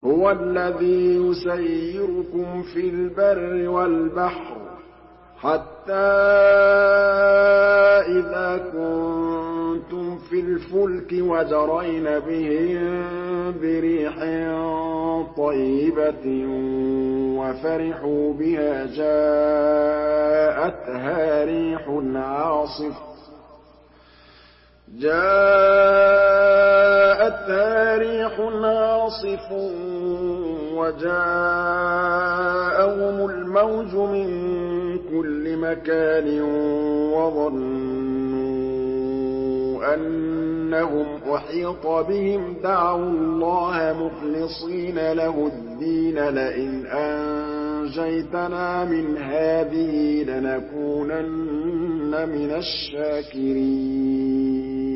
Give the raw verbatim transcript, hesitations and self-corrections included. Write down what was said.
هُوَ الَّذِي يُسَيِّرُكُمْ فِي الْبَرِّ وَالْبَحْرِ حَتَّىٰ إِذَا كُنتُمْ فِي الْفُلْكِ وَجَرَيْنَ بِهِم بِرِيحٍ طَيِّبَةٍ وَفَرِحُوا بِهَا جَاءَتْهَا رِيحٌ عَاصِفٌ جاءتها ريح عاصف وجاءهم الموج من كل مكان وظنوا أنهم أحيط بهم دعوا الله مخلصين له الدين لئن أنجيتنا من هذه لنكونن من الشاكرين